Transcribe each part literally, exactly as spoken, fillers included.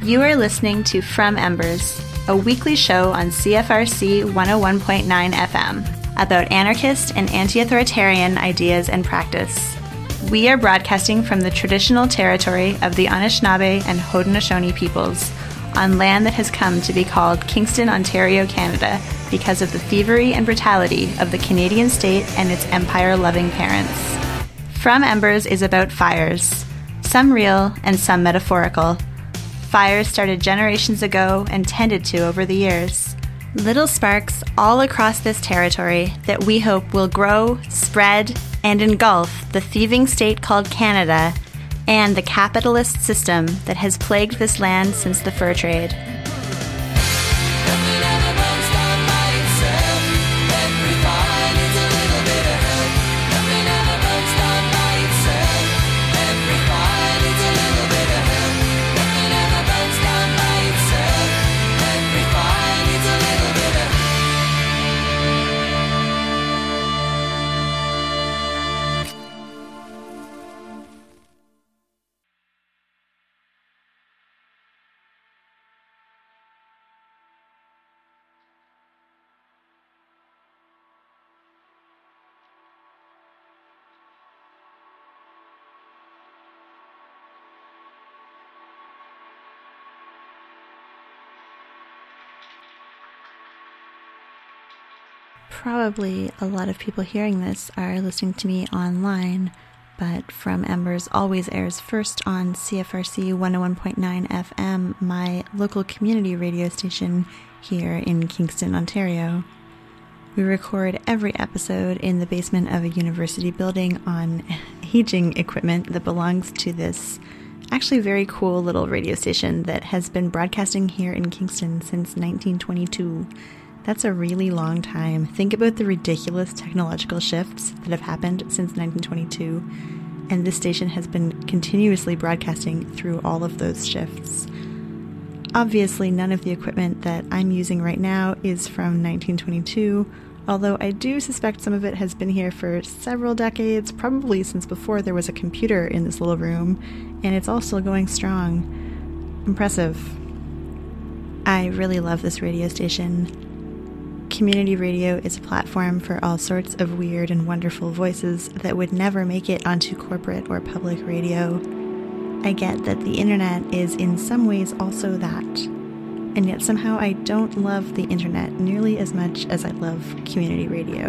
You are listening to From Embers, a weekly show on C F R C one oh one point nine F M about anarchist and anti-authoritarian ideas and practice. We are broadcasting from the traditional territory of the Anishinaabe and Haudenosaunee peoples on land that has come to be called Kingston, Ontario, Canada, because of the thievery and brutality of the Canadian state and its empire-loving parents. From Embers is about fires, some real and some metaphorical. Fires started generations ago and tended to over the years. Little sparks all across this territory that we hope will grow, spread, and engulf the thieving state called Canada and the capitalist system that has plagued this land since the fur trade. Probably a lot of people hearing this are listening to me online, but From Embers always airs first on C F R C one oh one point nine F M, my local community radio station here in Kingston, Ontario. We record every episode in the basement of a university building on aging equipment that belongs to this actually very cool little radio station that has been broadcasting here in Kingston since nineteen twenty-two. That's a really long time. Think about the ridiculous technological shifts that have happened since nineteen twenty-two, and this station has been continuously broadcasting through all of those shifts. Obviously, none of the equipment that I'm using right now is from nineteen twenty-two, although I do suspect some of it has been here for several decades, probably since before there was a computer in this little room, and it's all still going strong. Impressive. I really love this radio station. Community radio is a platform for all sorts of weird and wonderful voices that would never make it onto corporate or public radio. I get that the internet is in some ways also that, and yet somehow I don't love the internet nearly as much as I love community radio.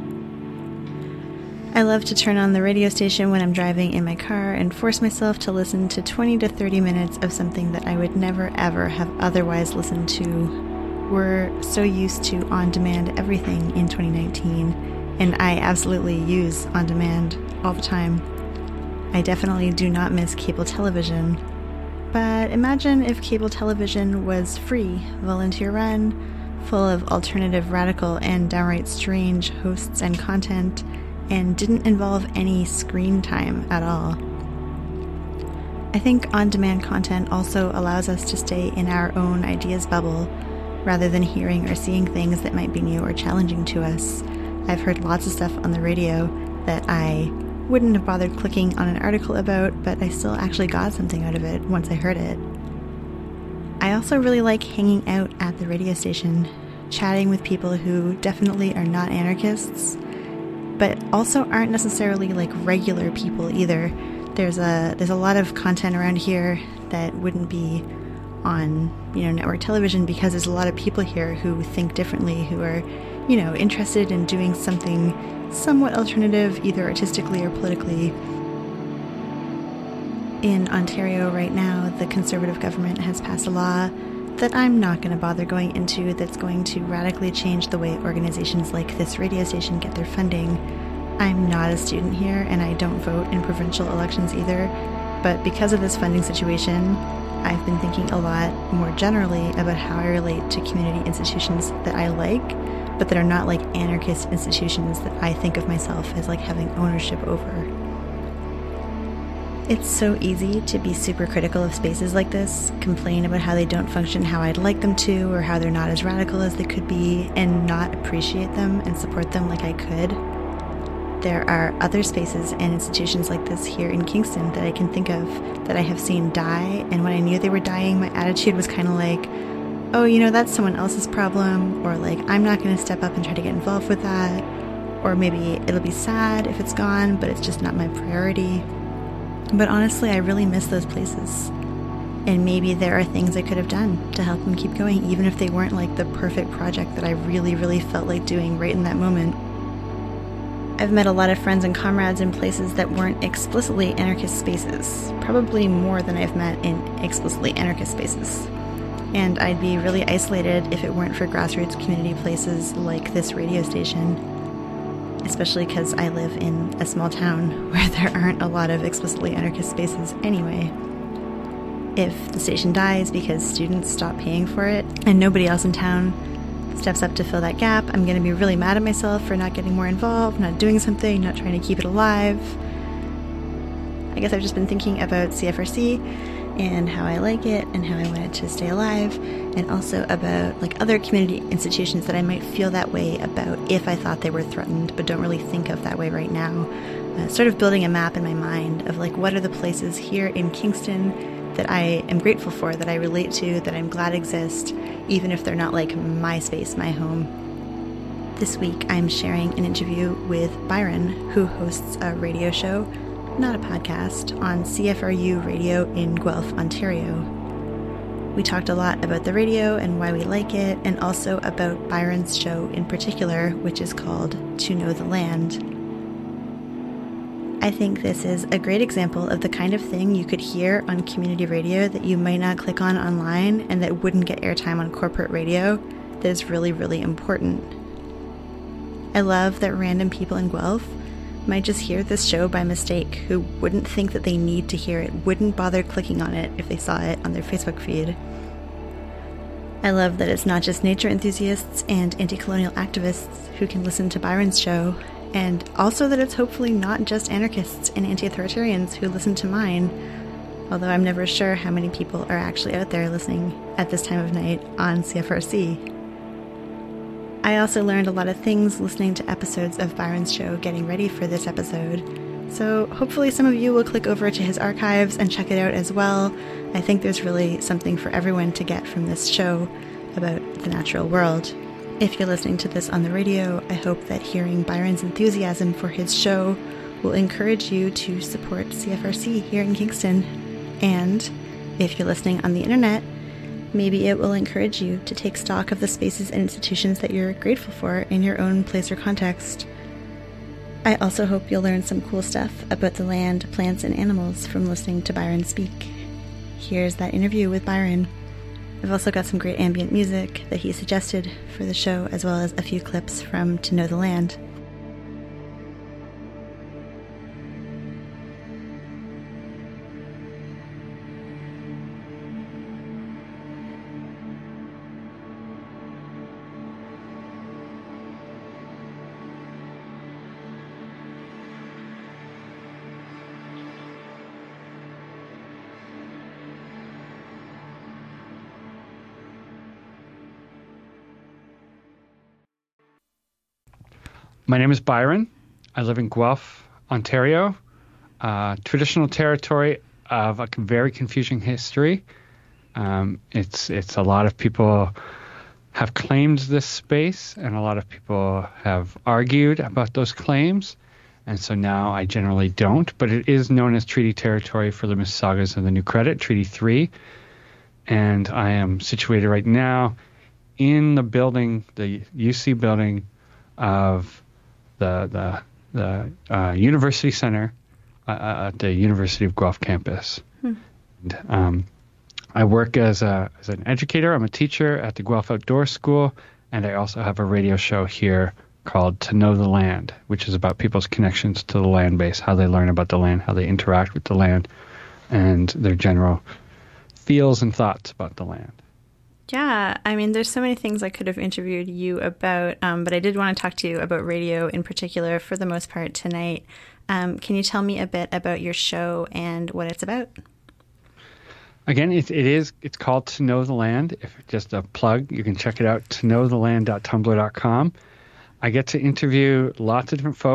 I love to turn on the radio station when I'm driving in my car and force myself to listen to twenty to thirty minutes of something that I would never ever have otherwise listened to. We're so used to on-demand everything in twenty nineteen, and I absolutely use on-demand all the time. I definitely do not miss cable television, but imagine if cable television was free, volunteer-run, full of alternative, radical, and downright strange hosts and content, and didn't involve any screen time at all. I think on-demand content also allows us to stay in our own ideas bubble, rather than hearing or seeing things that might be new or challenging to us. I've heard lots of stuff on the radio that I wouldn't have bothered clicking on an article about, but I still actually got something out of it once I heard it. I also really like hanging out at the radio station, chatting with people who definitely are not anarchists, but also aren't necessarily like regular people either. There's a there's a lot of content around here that wouldn't be on, you know, network television, because there's a lot of people here who think differently, who are, you know, interested in doing something somewhat alternative, either artistically or politically. In Ontario right now, the Conservative government has passed a law that I'm not going to bother going into that's going to radically change the way organizations like this radio station get their funding. I'm not a student here, and I don't vote in provincial elections either, but because of this funding situation, I've been thinking a lot more generally about how I relate to community institutions that I like, but that are not like anarchist institutions that I think of myself as like having ownership over. It's so easy to be super critical of spaces like this, complain about how they don't function how I'd like them to, or how they're not as radical as they could be, and not appreciate them and support them like I could. there are other spaces and institutions like this here in Kingston that I can think of that I have seen die. And when I knew they were dying, my attitude was kind of like, oh, you know, that's someone else's problem, or like, I'm not going to step up and try to get involved with that, or maybe it'll be sad if it's gone, but it's just not my priority. But honestly, I really miss those places. And maybe there are things I could have done to help them keep going, even if they weren't like the perfect project that I really, really felt like doing right in that moment. I've met a lot of friends and comrades in places that weren't explicitly anarchist spaces, probably more than I've met in explicitly anarchist spaces. And I'd be really isolated if it weren't for grassroots community places like this radio station, especially because I live in a small town where there aren't a lot of explicitly anarchist spaces anyway. If the station dies because students stop paying for it and nobody else in town steps up to fill that gap, I'm going to be really mad at myself for not getting more involved, not doing something, not trying to keep it alive. I guess I've just been thinking about C F R C and how I like it and how I want it to stay alive, and also about like other community institutions that I might feel that way about if I thought they were threatened but don't really think of that way right now. Uh, sort of building a map in my mind of like what are the places here in Kingston that I am grateful for, that I relate to, that I'm glad exist, even if they're not like my space, my home. This week I'm sharing an interview with Byron, who hosts a radio show, not a podcast, on C F R U Radio in Guelph, Ontario. We talked a lot about the radio and why we like it, and also about Byron's show in particular, which is called To Know the Land. I think this is a great example of the kind of thing you could hear on community radio that you might not click on online and that wouldn't get airtime on corporate radio that is really, really important. I love that random people in Guelph might just hear this show by mistake, who wouldn't think that they need to hear it, wouldn't bother clicking on it if they saw it on their Facebook feed. I love that it's not just nature enthusiasts and anti-colonial activists who can listen to Byron's show, and also that it's hopefully not just anarchists and anti-authoritarians who listen to mine, although I'm never sure how many people are actually out there listening at this time of night on C F R C. I also learned a lot of things listening to episodes of Byron's show getting ready for this episode, so hopefully some of you will click over to his archives and check it out as well. I think there's really something for everyone to get from this show about the natural world. If you're listening to this on the radio, I hope that hearing Byron's enthusiasm for his show will encourage you to support C F R C here in Kingston. And if you're listening on the internet, maybe it will encourage you to take stock of the spaces and institutions that you're grateful for in your own place or context. I also hope you'll learn some cool stuff about the land, plants, and animals from listening to Byron speak. Here's that interview with Byron. I've also got some great ambient music that he suggested for the show, as well as a few clips from To Know the Land. My name is Byron. I live in Guelph, Ontario, uh, traditional territory of a very confusing history. Um, it's it's a lot of people have claimed this space, and a lot of people have argued about those claims, and so now I generally don't. But it is known as Treaty Territory for the Mississaugas of the New Credit, Treaty three, and I am situated right now in the building, the U C building of the the the uh, University Center uh, at the University of Guelph campus. Hmm. And, um, I work as a as an educator. I'm a teacher at the Guelph Outdoor School, and I also have a radio show here called To Know the Land, which is about people's connections to the land base, how they learn about the land, how they interact with the land, and their general feels and thoughts about the land. Yeah, I mean, there's so many things I could have interviewed you about, um, but I did want to talk to you about radio in particular for the most part tonight. Um, can you tell me a bit about your show and what it's about? Again, it, it is, it's called To Know the Land. If just a plug, you can check it out, to know the land dot tumblr dot com. I get to interview lots of different folks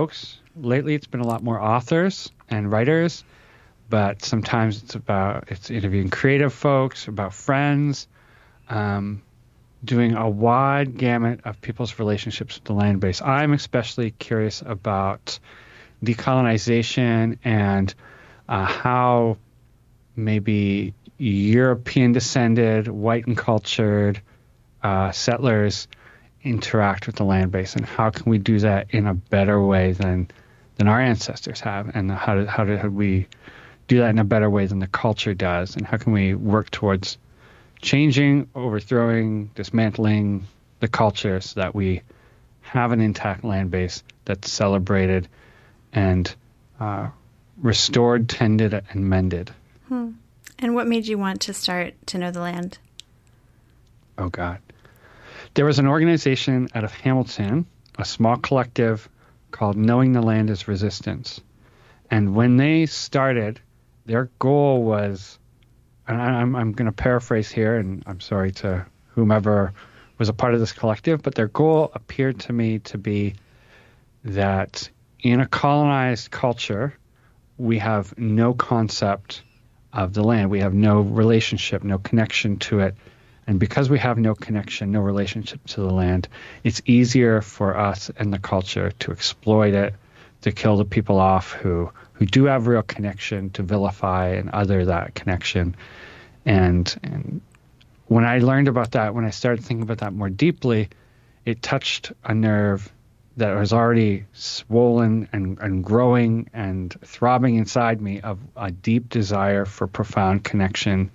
lately it's been a lot more authors and writers, but sometimes it's about it's interviewing creative folks, about friends, um, doing a wide gamut of people's relationships with the land base. I'm especially curious about decolonization and uh, how maybe European descended, white and cultured uh, settlers interact with the land base, and how can we do that in a better way than than our ancestors have, and how do, how do we do that in a better way than the culture does, and how can we work towards changing, overthrowing, dismantling the culture so that we have an intact land base that's celebrated and uh, restored, tended, and mended. Hmm. And what made you want to start To Know the Land? Oh, God. There was an organization out of Hamilton, a small collective called Knowing the Land is Resistance. And when they started, their goal was, and I'm, I'm going to paraphrase here, and I'm sorry to whomever was a part of this collective, but their goal appeared to me to be that in a colonized culture, we have no concept of the land. We have no relationship, no connection to it. And because we have no connection, no relationship to the land, it's easier for us and the culture to exploit it, to kill the people off who, who do have real connection, to vilify and other that connection. And, and when I learned about that, when I started thinking about that more deeply, it touched a nerve that was already swollen and, and growing and throbbing inside me of a deep desire for profound connection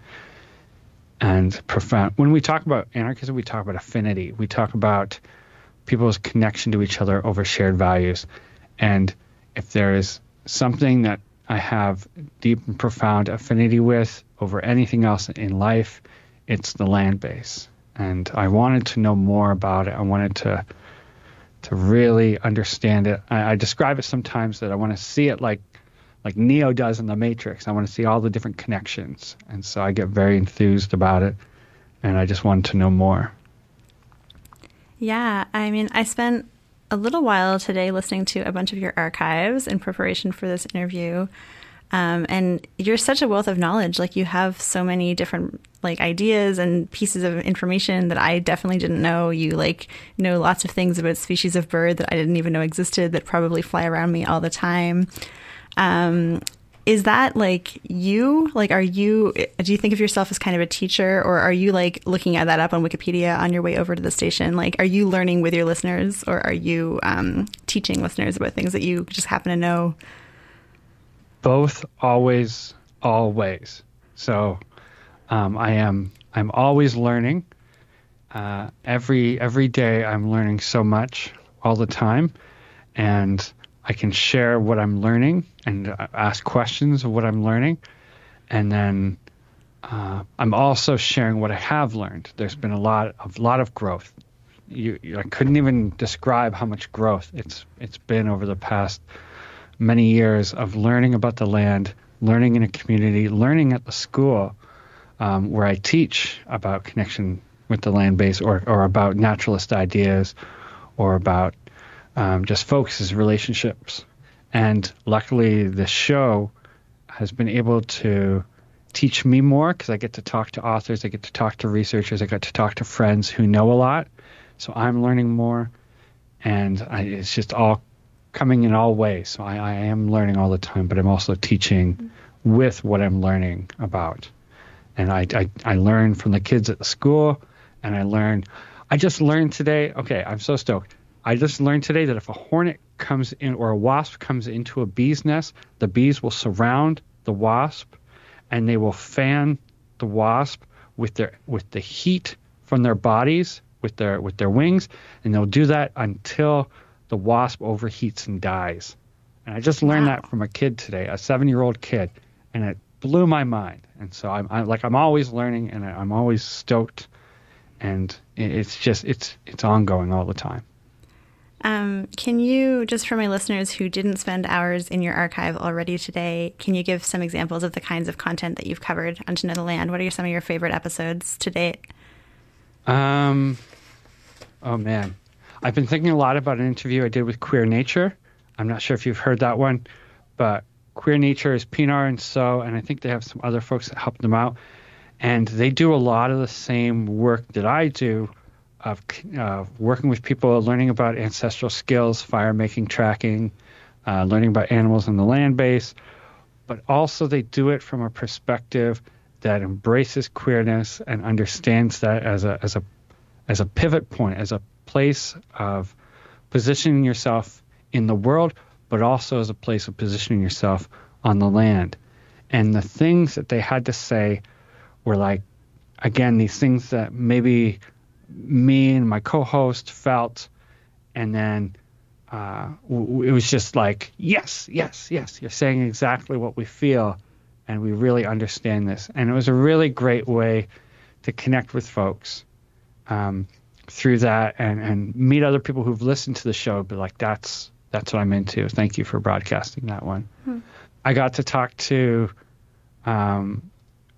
and profound. When we talk about anarchism, we talk about affinity. We talk about people's connection to each other over shared values. And if there is something that I have deep and profound affinity with over anything else in life, it's the land base. And I wanted to know more about it. I wanted to to really understand it. I, I describe it sometimes that I want to see it like like Neo does in The Matrix. I want to see all the different connections. And so I get very enthused about it, and I just wanted to know more. Yeah, I mean, I spent a little while today listening to a bunch of your archives in preparation for this interview. Um, and you're such a wealth of knowledge. Like, you have so many different like ideas and pieces of information that I definitely didn't know. You like know lots of things about species of bird that I didn't even know existed that probably fly around me all the time. Um, is that like you? Like, are you, do you think of yourself as kind of a teacher, or are you like looking at that up on Wikipedia on your way over to the station? Like, are you learning with your listeners, or are you um, teaching listeners about things that you just happen to know? Both, always, always. So um, I am I'm always learning. Uh, every every day I'm learning so much all the time, and I can share what I'm learning and ask questions of what I'm learning, and then uh, I'm also sharing what I have learned. There's been a lot of lot of growth. You, you, I couldn't even describe how much growth it's it's been over the past many years of learning about the land, learning in a community, learning at the school um, where I teach about connection with the land base, or, or about naturalist ideas, or about um, just folks' relationships. And luckily, the show has been able to teach me more, because I get to talk to authors, I get to talk to researchers, I get to talk to friends who know a lot. So I'm learning more, and I, it's just all coming in all ways. So I, I am learning all the time, but I'm also teaching with what I'm learning about. And I, I, I learn from the kids at the school, and I learn, I just learned today, okay, I'm so stoked. I just learned today that if a hornet comes in, or a wasp comes into a bee's nest, the bees will surround the wasp, and they will fan the wasp with their, with the heat from their bodies, with their, with their wings, and they'll do that until the wasp overheats and dies. And I just learned wow. that from a kid today, a seven-year-old kid, and it blew my mind. And so I'm, I'm like, I'm always learning, and I'm always stoked, and it's just, it's, it's ongoing all the time. Um, can you, just for my listeners who didn't spend hours in your archive already today, can you give some examples of the kinds of content that you've covered on To Know the Land? What are some of your favorite episodes to date? Um, oh man. I've been thinking a lot about an interview I did with Queer Nature I'm not sure if you've heard that one, but Queer Nature is Pinar and So, and I think they have some other folks that help them out. And they do a lot of the same work that I do of uh, working with people, learning about ancestral skills, fire making, tracking, uh, learning about animals in the land base. But also they do it from a perspective that embraces queerness and understands that as a as a as a pivot point, as a place of positioning yourself in the world, but also as a place of positioning yourself on the land. And the things that they had to say were like, again, these things that maybe me and my co-host felt, and then uh, w- it was just like, yes, yes, yes, you're saying exactly what we feel, and we really understand this. And it was a really great way to connect with folks um, through that, and, and meet other people who've listened to the show, but like, that's that's what I'm into. Thank you for broadcasting that one. Hmm. I got to talk to um,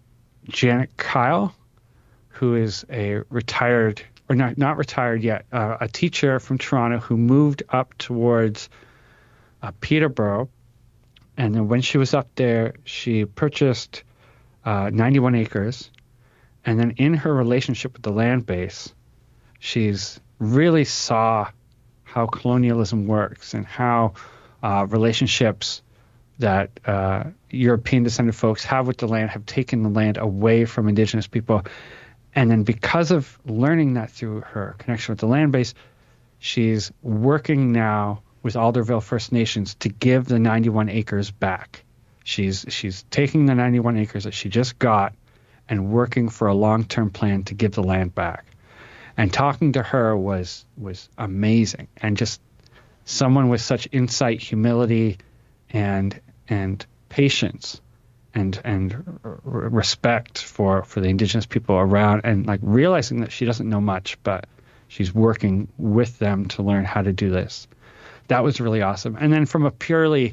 Janet Kyle, who is a retired, or not, not retired yet, uh, a teacher from Toronto who moved up towards uh, Peterborough. And then when she was up there, she purchased uh, ninety-one acres. And then in her relationship with the land base, she's really saw how colonialism works and how uh, relationships that uh, European descended folks have with the land have taken the land away from Indigenous people. And then because of learning that through her connection with the land base, she's working now with Alderville First Nations to give the ninety-one acres back. She's she's taking the ninety-one acres that she just got and working for a long-term plan to give the land back. And talking to her was was amazing, and just someone with such insight, humility, and and patience, and and r- respect for, for the Indigenous people around, and like realizing that she doesn't know much, but she's working with them to learn how to do this. That was really awesome. And then from a purely,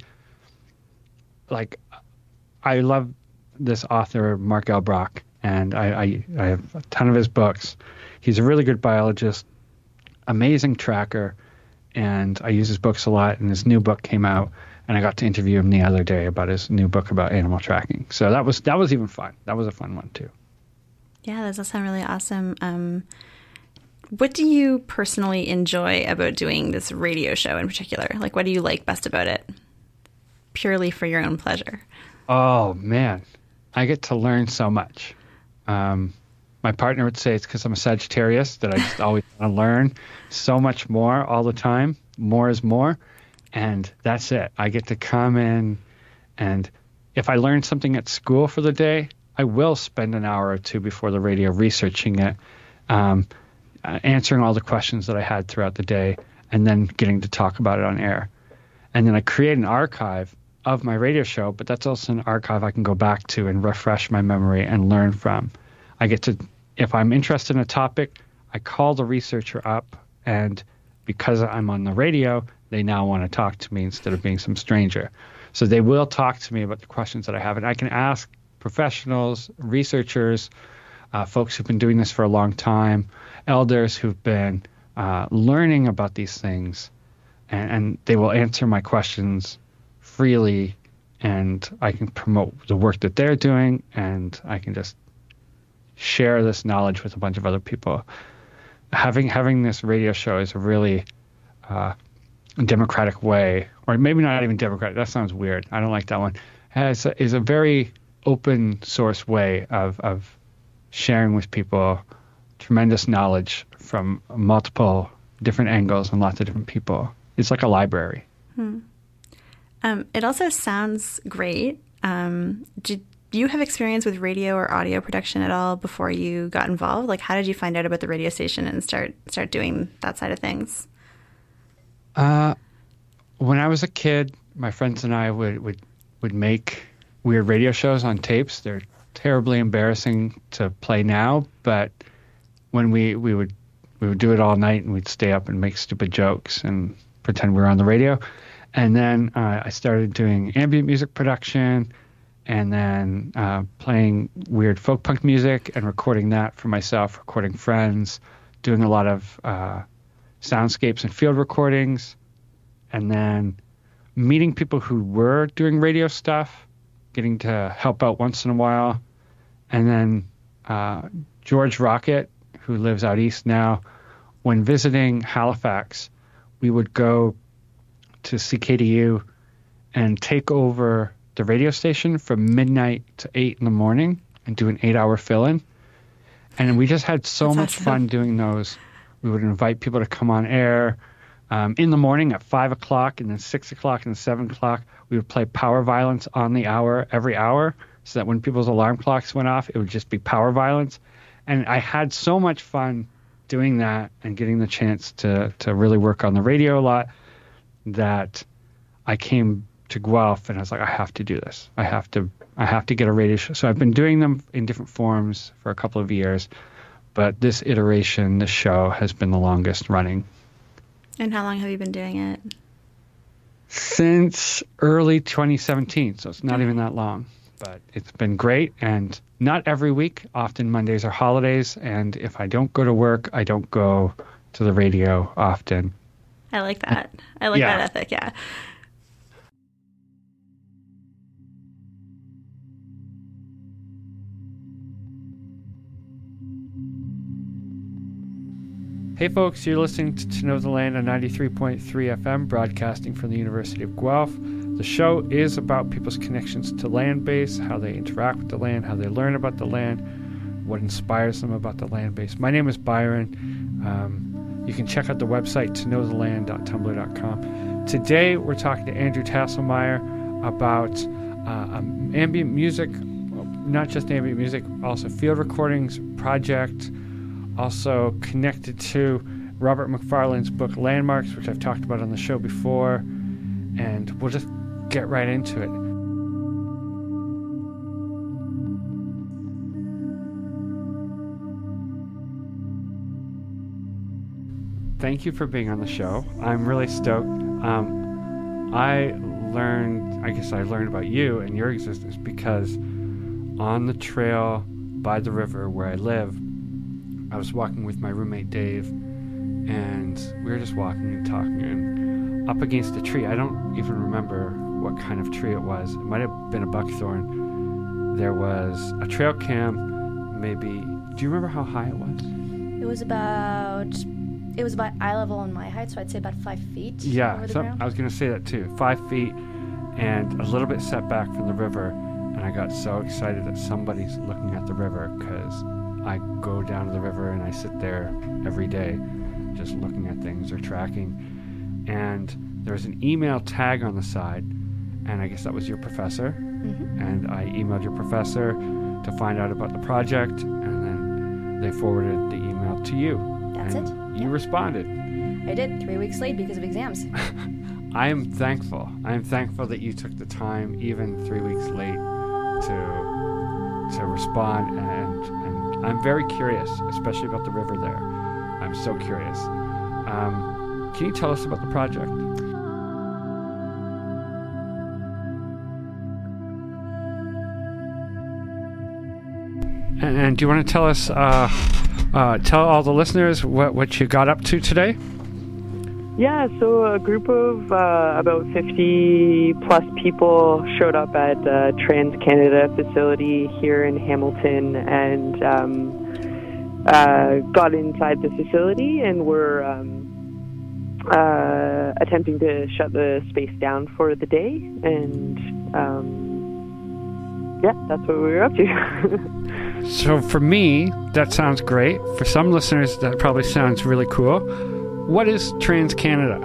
like, I love this author, Mark L. Brock, and I, I, I have a ton of his books. He's a really good biologist, amazing tracker, and I use his books a lot, and his new book came out, and I got to interview him the other day about his new book about animal tracking. So that was that was even fun. That was a fun one, too. Yeah, those all sound really awesome. Um, what do you personally enjoy about doing this radio show in particular? Like, what do you like best about it? Purely for your own pleasure. Oh, man. I get to learn so much. Um, my partner would say it's because I'm a Sagittarius that I just always want to learn so much more all the time. More is more. And that's it. I get to come in, and if I learn something at school for the day, I will spend an hour or two before the radio researching it, um, uh, answering all the questions that I had throughout the day, and then getting to talk about it on air. And then I create an archive of my radio show, but that's also an archive I can go back to and refresh my memory and learn from. I get to, if I'm interested in a topic, I call the researcher up, and because I'm on the radio, they now want to talk to me instead of being some stranger. So they will talk to me about the questions that I have, and I can ask professionals, researchers, uh, folks who've been doing this for a long time, elders who've been uh, learning about these things, and, and they will answer my questions freely, and I can promote the work that they're doing, and I can just share this knowledge with a bunch of other people. Having having this radio show is a really uh, democratic way, or maybe not even democratic. That sounds weird. I don't like that one. Has is a very open source way of of sharing with people tremendous knowledge from multiple different angles and lots of different people. It's like a library. Hmm. Um, it also sounds great. Um, did you have experience with radio or audio production at all before you got involved? Like, how did you find out about the radio station and start start doing that side of things? Uh, when I was a kid, my friends and I would, would, would make weird radio shows on tapes. They're terribly embarrassing to play now, but when we, we would we would do it all night, and we'd stay up and make stupid jokes and pretend we were on the radio. And then uh, I started doing ambient music production, and then uh, playing weird folk punk music and recording that for myself, recording friends, doing a lot of uh, soundscapes and field recordings. And then meeting people who were doing radio stuff, getting to help out once in a while. And then uh, George Rocket, who lives out east now, when visiting Halifax, we would go to C K D U and take over the radio station from midnight to eight in the morning and do an eight-hour fill-in. And we just had so That's much awesome. fun doing those. We would invite people to come on air um, in the morning at five o'clock, and then six o'clock, and then seven o'clock. We would play Power Violence on the hour every hour, so that when people's alarm clocks went off, it would just be Power Violence. And I had so much fun doing that and getting the chance to to really work on the radio a lot that I came to Guelph and I was like, I have to do this. I have to I have to get a radio show. So I've been doing them in different forms for a couple of years, but this iteration, this show, has been the longest running. And how long have you been doing it? Since early twenty seventeen, so it's not even that long. But it's been great, and not every week. Often Mondays are holidays, and if I don't go to work, I don't go to the radio often. I like that. I like Yeah. that ethic, yeah. Hey folks, you're listening to To Know the Land on ninety-three point three F M, broadcasting from the University of Guelph. The show is about people's connections to land base, how they interact with the land, how they learn about the land, what inspires them about the land base. My name is Byron. Um, you can check out the website to know the land dot tumblr dot com. Today we're talking to Andrew Tasselmeyer about uh, um, ambient music, not just ambient music, also field recordings project, also connected to Robert McFarlane's book Landmarks, which I've talked about on the show before, and we'll just get right into it. Thank you for being on the show. I'm really stoked. Um, I learned, I guess I learned about you and your existence because on the trail by the river where I live, I was walking with my roommate Dave, and we were just walking and talking, and up against a tree, I don't even remember what kind of tree it was. It might have been a buckthorn. There was a trail cam, maybe. Do you remember how high it was? It was about, it was about eye level on my height, so I'd say about five feet Yeah, over the so ground. I was going to say that too. Five feet and a little bit set back from the river, and I got so excited that somebody's looking at the river because I go down to the river and I sit there every day just looking at things or tracking. And there was an email tag on the side, and I guess that was your professor. Mm-hmm. And I emailed your professor to find out about the project, and then they forwarded the email to you. That's and it. You Yeah. responded. I did, three weeks late because of exams. I am thankful. I am thankful that you took the time, even three weeks late, to to respond, and, and I'm very curious, especially about the river there. I'm so curious. Um, can you tell us about the project? And, and do you want to tell us, uh, uh, tell all the listeners what, what you got up to today? Yeah, so a group of uh, about fifty plus people showed up at the TransCanada facility here in Hamilton and um, uh, got inside the facility and were um, uh, attempting to shut the space down for the day. And um, yeah, that's what we were up to. So for me, that sounds great. For some listeners, that probably sounds really cool. What is TransCanada?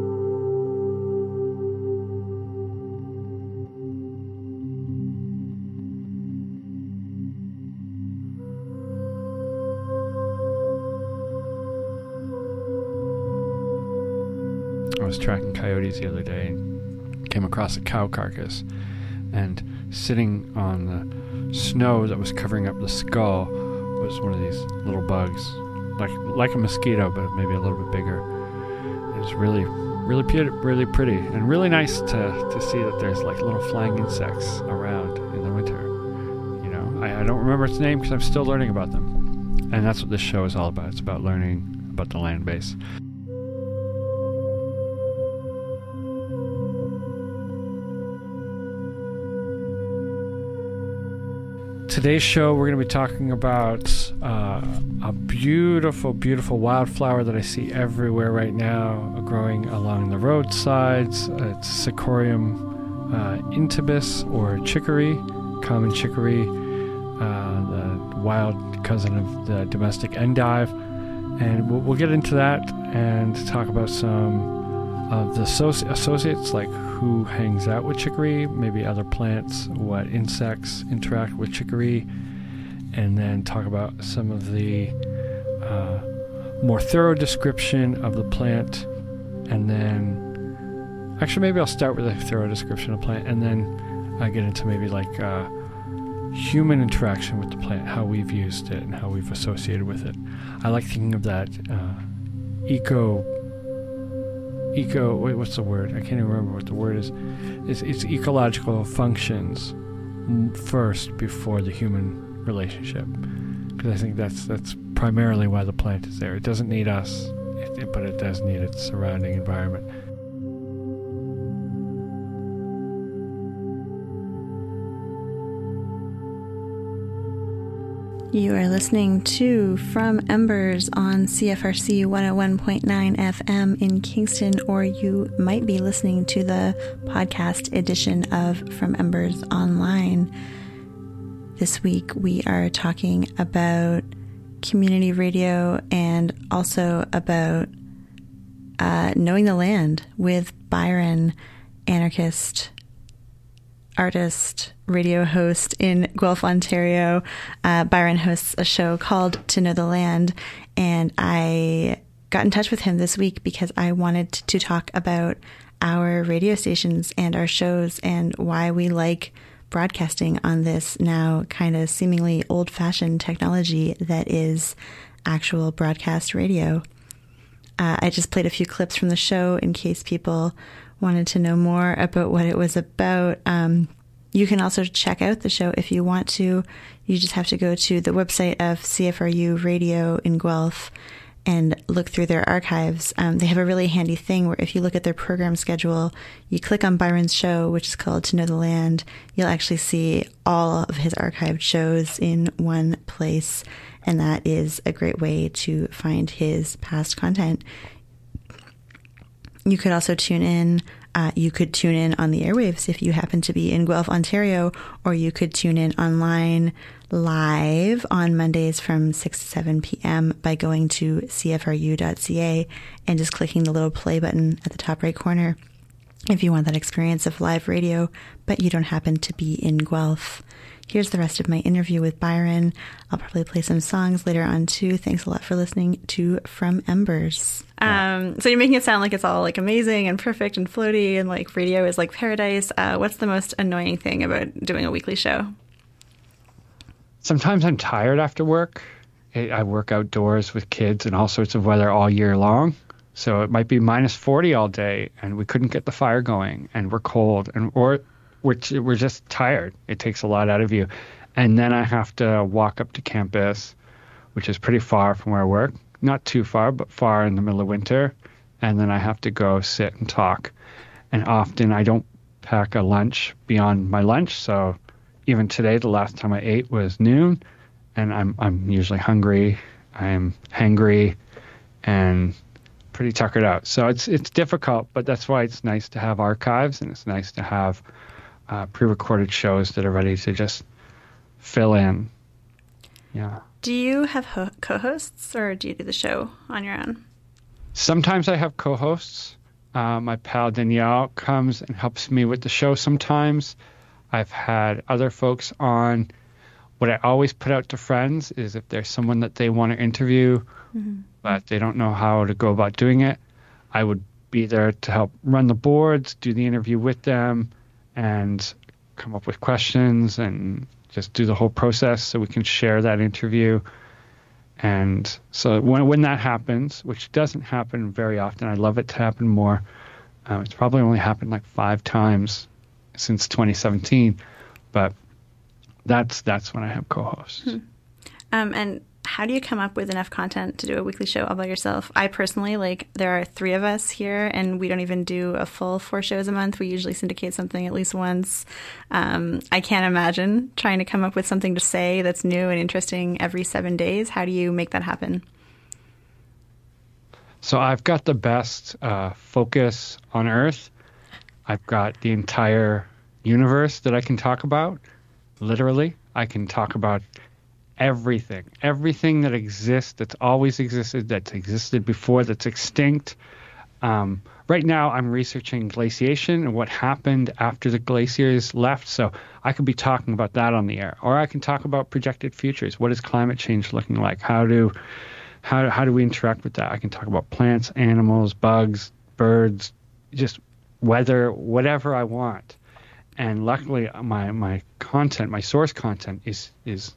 I was tracking coyotes the other day and came across a cow carcass, and sitting on the snow that was covering up the skull was one of these little bugs, like like a mosquito, but maybe a little bit bigger. It was really, really, pu- really pretty, and really nice to, to see that there's like little flying insects around in the winter. You know, I, I don't remember its name because I'm still learning about them, and that's what this show is all about. It's about learning about the land base. today's show, we're going to be talking about uh, a beautiful, beautiful wildflower that I see everywhere right now, growing along the roadsides. It's Cichorium uh, intybus, or chicory, common chicory, uh, the wild cousin of the domestic endive. And we'll, we'll get into that and talk about some of the associ- associates, like who hangs out with chicory, maybe other plants, what insects interact with chicory, and then talk about some of the uh, more thorough description of the plant. And then, actually, maybe I'll start with a thorough description of the plant, and then I get into maybe like uh, human interaction with the plant, how we've used it and how we've associated with it. I like thinking of that uh, eco. Eco, wait, what's the word? I can't even remember what the word is. It's, it's ecological functions first before the human relationship, because I think that's that's primarily why the plant is there. It doesn't need us, it, it, but it does need its surrounding environment. You are listening to From Embers on C F R C one oh one point nine F M in Kingston, or you might be listening to the podcast edition of From Embers Online. This week we are talking about community radio and also about uh, knowing the land with Byron, anarchist, artist, radio host in Guelph, Ontario. Uh, Byron hosts a show called To Know the Land, and I got in touch with him this week because I wanted to talk about our radio stations and our shows and why we like broadcasting on this now kind of seemingly old-fashioned technology that is actual broadcast radio. Uh, I just played a few clips from the show in case people wanted to know more about what it was about. Um, you can also check out the show if you want to. You just have to go to the website of C F R U Radio in Guelph and look through their archives. Um, they have a really handy thing where if you look at their program schedule, you click on Byron's show, which is called To Know the Land, you'll actually see all of his archived shows in one place. And that is a great way to find his past content. You could also tune in. Uh, you could tune in on the airwaves if you happen to be in Guelph, Ontario, or you could tune in online live on Mondays from six to seven p.m. by going to c f r u dot c a and just clicking the little play button at the top right corner if you want that experience of live radio, but you don't happen to be in Guelph. Here's the rest of my interview with Byron. I'll probably play some songs later on too. Thanks a lot for listening to From Embers. Um, so you're making it sound like it's all like amazing and perfect and floaty and like radio is like paradise. Uh, what's the most annoying thing about doing a weekly show? Sometimes I'm tired after work. I work outdoors with kids in all sorts of weather all year long. So it might be minus forty all day and we couldn't get the fire going and we're cold and or we're, we're just tired. It takes a lot out of you. And then I have to walk up to campus, which is pretty far from where I work. Not too far, but far in the middle of winter. And then I have to go sit and talk. And often I don't pack a lunch beyond my lunch. So even today, the last time I ate was noon. And I'm I'm usually hungry. I'm hangry and pretty tuckered out. So it's it's difficult, but that's why it's nice to have archives and it's nice to have uh, pre-recorded shows that are ready to just fill in. Yeah. Do you have ho- co-hosts or do you do the show on your own? Sometimes I have co-hosts. Uh, my pal Danielle comes and helps me with the show sometimes. I've had other folks on. What I always put out to friends is if there's someone that they want to interview, mm-hmm. but they don't know how to go about doing it, I would be there to help run the boards, do the interview with them, and come up with questions and just do the whole process so we can share that interview. And so when when that happens, which doesn't happen very often, I'd love it to happen more. Um, it's probably only happened like five times since twenty seventeen, but that's that's when I have co-hosts. Hmm. Um, and how do you come up with enough content to do a weekly show all by yourself? I personally, like, there are three of us here, and we don't even do a full four shows a month. We usually syndicate something at least once. Um, I can't imagine trying to come up with something to say that's new and interesting every seven days. How do you make that happen? So I've got the best uh, focus on Earth. I've got the entire universe that I can talk about. Literally, I can talk about everything, everything that exists, that's always existed, that's existed before, that's extinct. Um, right now, I'm researching glaciation and what happened after the glaciers left. So I could be talking about that on the air, or I can talk about projected futures. What is climate change looking like? How do how how do we interact with that? I can talk about plants, animals, bugs, birds, just weather, whatever I want. And luckily, my my content, my source content, is is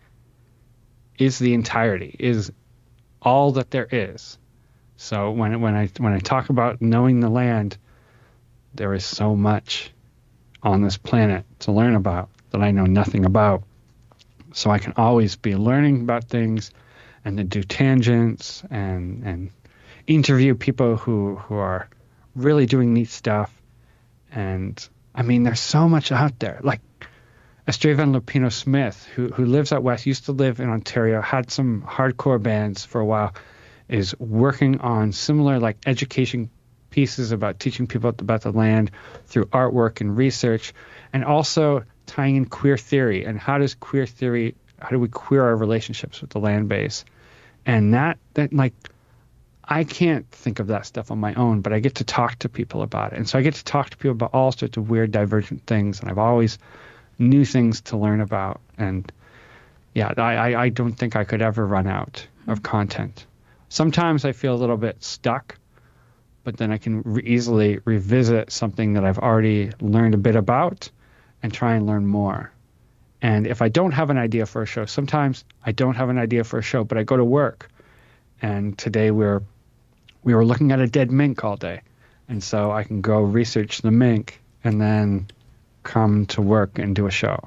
is the entirety, is all that there is. So when when I when I talk about knowing the land, there is so much on this planet to learn about that I know nothing about. So I can always be learning about things, and then do tangents and and interview people who who are really doing neat stuff. And I mean, there's so much out there. Like Estrevan Lupino Smith, who who lives out west, used to live in Ontario, had some hardcore bands for a while, is working on similar like education pieces about teaching people about the land through artwork and research, and also tying in queer theory and how does queer theory, how do we queer our relationships with the land base. And that, that like, I can't think of that stuff on my own, but I get to talk to people about it. And so I get to talk to people about all sorts of weird, divergent things. And I've always new things to learn about. And yeah, I, I don't think I could ever run out of content. Sometimes I feel a little bit stuck, but then I can re- easily revisit something that I've already learned a bit about and try and learn more. And if I don't have an idea for a show, sometimes I don't have an idea for a show, but I go to work. And today we're we were looking at a dead mink all day. And so I can go research the mink and then come to work and do a show.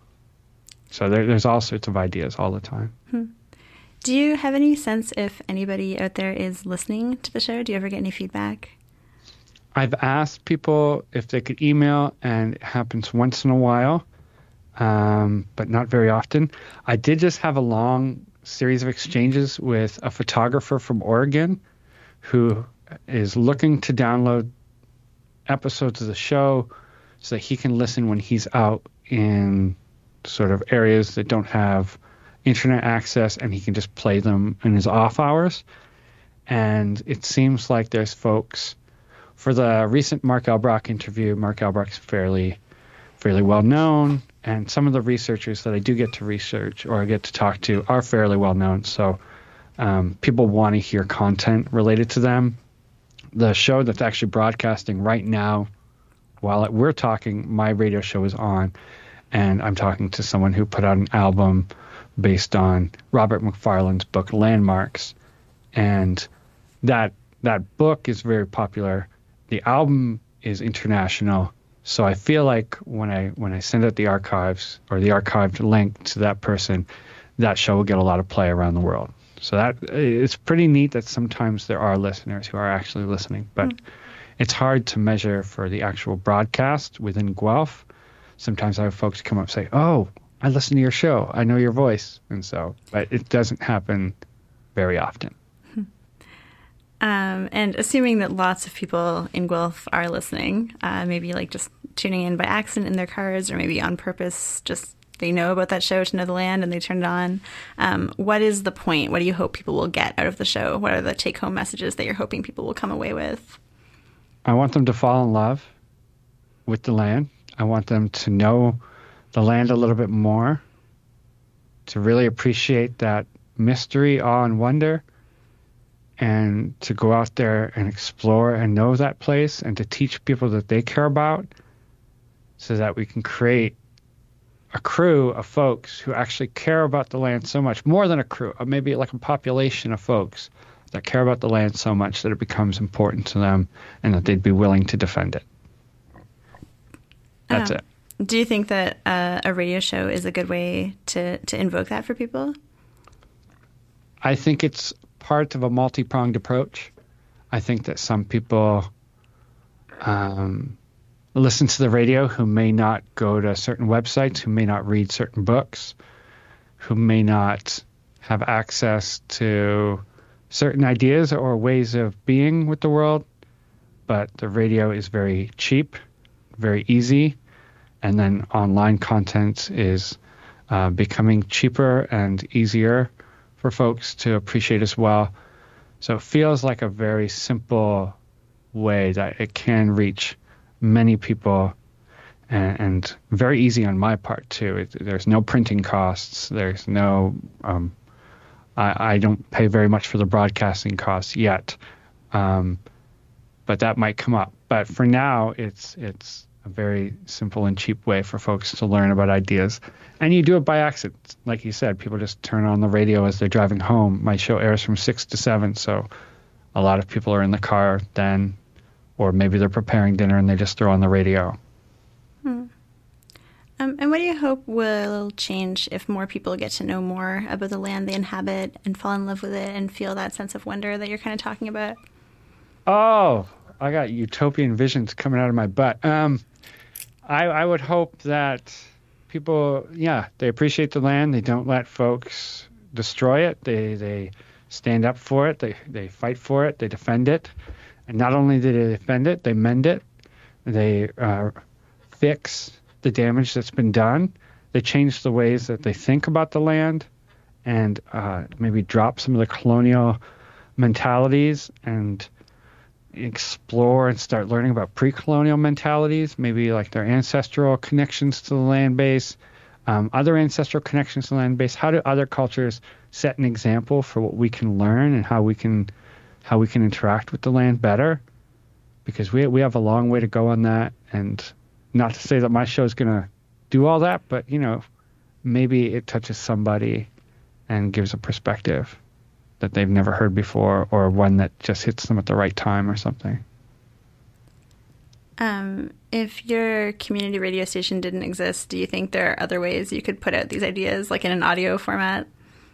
So there, there's all sorts of ideas all the time. Hmm. Do you have any sense if anybody out there is listening to the show? Do you ever get any feedback? I've asked people if they could email, and it happens once in a while, um, but not very often. I did just have a long series of exchanges with a photographer from Oregon who is looking to download episodes of the show so that he can listen when he's out in sort of areas that don't have internet access, and he can just play them in his off hours. And it seems like there's folks for the recent Mark Elbrock interview. Mark Elbrock's fairly fairly well known, and some of the researchers that I do get to research or I get to talk to are fairly well known. So um, people want to hear content related to them. The show that's actually broadcasting right now, while we're talking, my radio show is on, and I'm talking to someone who put out an album based on Robert McFarlane's book Landmarks, and that that book is very popular. The album is international, so I feel like when I when I send out the archives or the archived link to that person, that show will get a lot of play around the world. So that it's pretty neat that sometimes there are listeners who are actually listening, but mm. it's hard to measure for the actual broadcast within Guelph. Sometimes I have folks come up and say, "Oh, I listen to your show. I know your voice." And so, but it doesn't happen very often. Um, and assuming that lots of people in Guelph are listening, uh, maybe like just tuning in by accident in their cars, or maybe on purpose, just they know about that show to know the land and they turn it on. Um, what is the point? What do you hope people will get out of the show? What are the take-home messages that you're hoping people will come away with? I want them to fall in love with the land. I want them to know the land a little bit more, to really appreciate that mystery, awe, and wonder, and to go out there and explore and know that place, and to teach people that they care about, so that we can create a crew of folks who actually care about the land so much, more than a crew, or maybe like a population of folks that care about the land so much that it becomes important to them and that they'd be willing to defend it. That's um, it. Do you think that uh, a radio show is a good way to, to invoke that for people? I think it's part of a multi-pronged approach. I think that some people um, listen to the radio who may not go to certain websites, who may not read certain books, who may not have access to certain ideas or ways of being with the world. But the radio is very cheap, very easy, and then online content is uh, becoming cheaper and easier for folks to appreciate as well. So it feels like a very simple way that it can reach many people, and, and very easy on my part too. It, there's no printing costs. There's no, um, I, I don't pay very much for the broadcasting costs yet, um, but that might come up. But for now, it's it's a very simple and cheap way for folks to learn about ideas. And you do it by accident. Like you said, people just turn on the radio as they're driving home. My show airs from six to seven, so a lot of people are in the car then, or maybe they're preparing dinner and they just throw on the radio. Hmm. Um, and what do you hope will change if more people get to know more about the land they inhabit and fall in love with it and feel that sense of wonder that you're kind of talking about? Oh, I got utopian visions coming out of my butt. Um, I, I would hope that people, yeah, they appreciate the land. They don't let folks destroy it. They they stand up for it. They they fight for it. They defend it. And not only do they defend it, they mend it. They uh, fix the damage that's been done. They change the ways that they think about the land, and uh, maybe drop some of the colonial mentalities and explore and start learning about pre-colonial mentalities, maybe like their ancestral connections to the land base, um, other ancestral connections to the land base. How do other cultures set an example for what we can learn and how we can how we can interact with the land better? Because we we have a long way to go on that. And not to say that my show is going to do all that, but, you know, maybe it touches somebody and gives a perspective that they've never heard before, or one that just hits them at the right time or something. Um, if your community radio station didn't exist, do you think there are other ways you could put out these ideas, like in an audio format?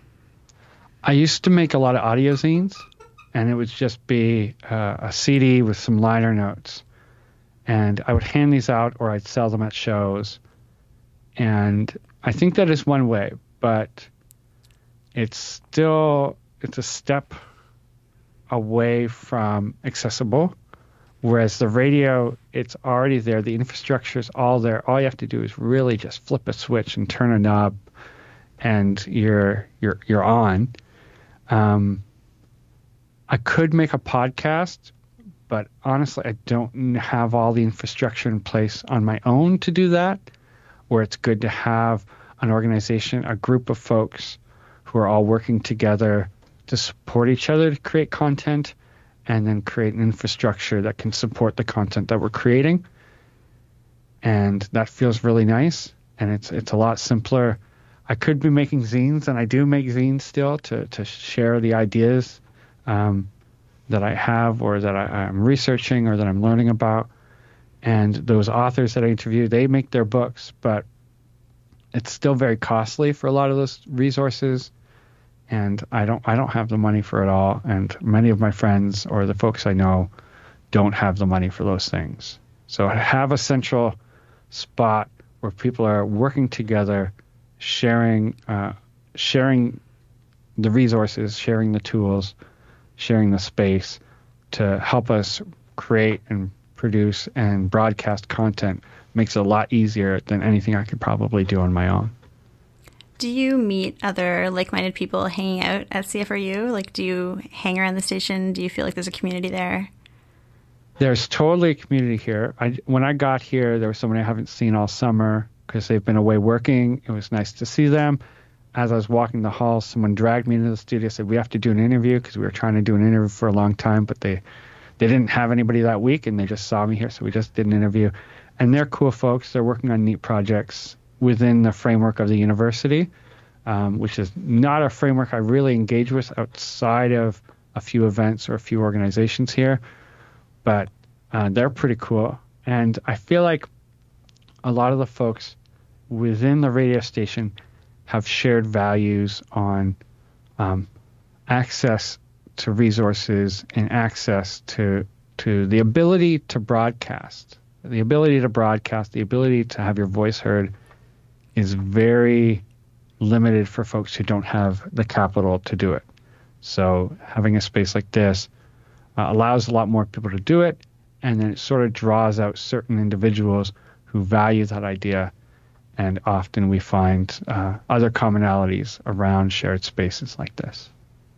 I used to make a lot of audio zines, and it would just be uh, a C D with some liner notes. And I would hand these out, or I'd sell them at shows. And I think that is one way, but it's still... it's a step away from accessible, whereas the radio, it's already there. The infrastructure is all there. All you have to do is really just flip a switch and turn a knob, and you're you're you're on. Um, I could make a podcast, but honestly, I don't have all the infrastructure in place on my own to do that, where it's good to have an organization, a group of folks who are all working together to support each other to create content, and then create an infrastructure that can support the content that we're creating. And that feels really nice, and it's it's a lot simpler. I could be making zines, and I do make zines still to, to share the ideas um, that I have, or that I, I'm researching, or that I'm learning about. And those authors that I interview, they make their books, but it's still very costly for a lot of those resources. And I don't I don't have the money for it all. And many of my friends or the folks I know don't have the money for those things. So have a central spot where people are working together, sharing uh, sharing the resources, sharing the tools, sharing the space to help us create and produce and broadcast content. Makes it a lot easier than anything I could probably do on my own. Do you meet other like-minded people hanging out at C F R U? Like, do you hang around the station? Do you feel like there's a community there? There's totally a community here. I, when I got here, there was someone I haven't seen all summer because they've been away working. It was nice to see them. As I was walking the halls, someone dragged me into the studio, said, we have to do an interview, because we were trying to do an interview for a long time, but they, they didn't have anybody that week, and they just saw me here, so we just did an interview. And they're cool folks. They're working on neat projects within the framework of the university, um, which is not a framework I really engage with outside of a few events or a few organizations here, but uh, they're pretty cool. And I feel like a lot of the folks within the radio station have shared values on um, access to resources and access to to the ability to broadcast. The ability to broadcast, the ability to have your voice heard is very limited for folks who don't have the capital to do it. So having a space like this uh, allows a lot more people to do it, and then it sort of draws out certain individuals who value that idea, and often we find uh, other commonalities around shared spaces like this.